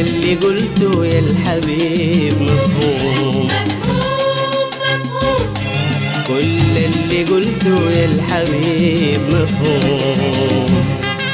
اللي قلته يا الحبيب مفهوم، كل اللي قلته يا الحبيب مفهوم.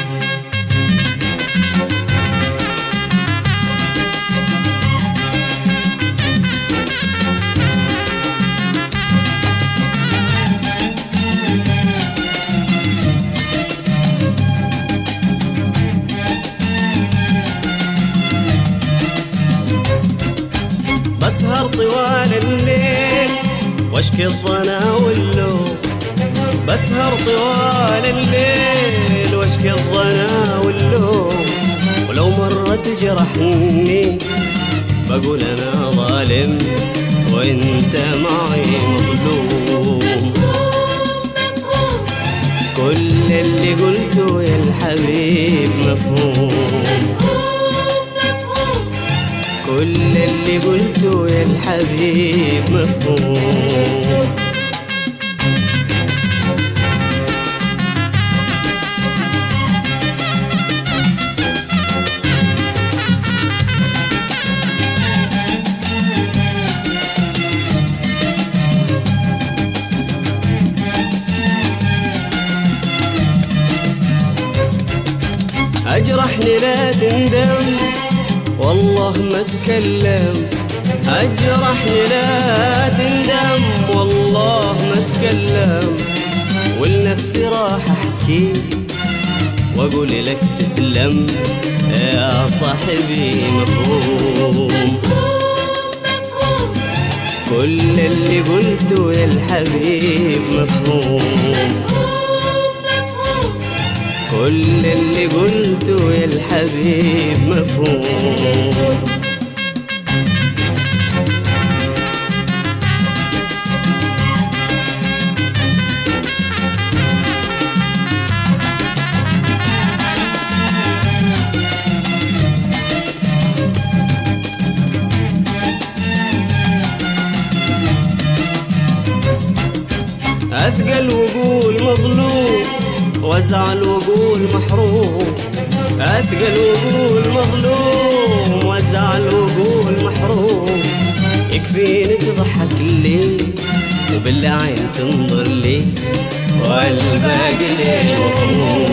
بسهر طوال الليل واشكي الظنا واللوم، بسهر طوال الليل واشكي الظنا واللوم، ولو مرة تجرحني بقول انا ظالم وانت معي مظلوم. كل اللي قلته يا الحبيب مفهوم، كل اللي قلته يا الحبيب مفهوم. أجرحني لا تندم والله ما اتكلم، أجرحني لا تندم والله ما اتكلم، ولنفسي راح احكي واقول لك تسلم يا صاحبي مفهوم. كل اللي قلته يا الحبيب مفهوم، كل اللي قلته يا الحبيب مفهوم. أثقل وقول مظلوم وازعل وقول محروم، أثقل وقول مظلوم وازعل وقول محروم. يكفيني تضحك لي وبالعين تنظر لي والباقي لي مهموم.